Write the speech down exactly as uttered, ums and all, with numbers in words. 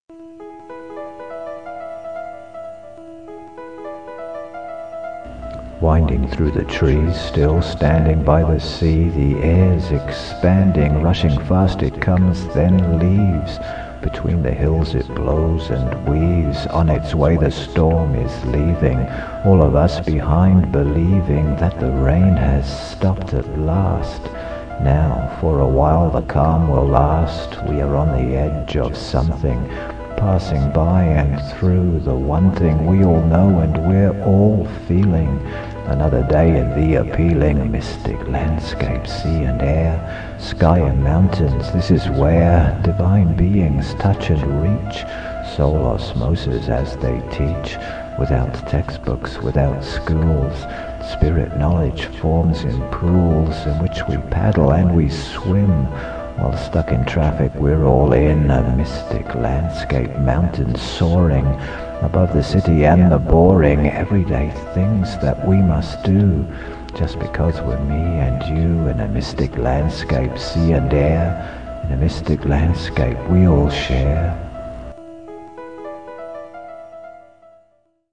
Winding through the trees, still standing by the sea, the air's expanding, rushing fast it comes, then leaves. Between the hills it blows and weaves, on its way the storm is leaving, all of us behind believing that the rain has stopped at last. Now, for a while the calm will last, we are on the edge of something, passing by and through the one thing we all know and we're all feeling. Another day in the appealing mystic landscape, sea and air, sky and mountains, this is where divine beings touch and reach, soul osmosis as they teach, without textbooks, without schools. Spirit knowledge forms in pools in which we paddle and we swim. While stuck in traffic we're all in a mystic landscape, mountains soaring above the city and the boring everyday things that we must do, just because we're me and you in a mystic landscape, sea and air, in a mystic landscape we all share.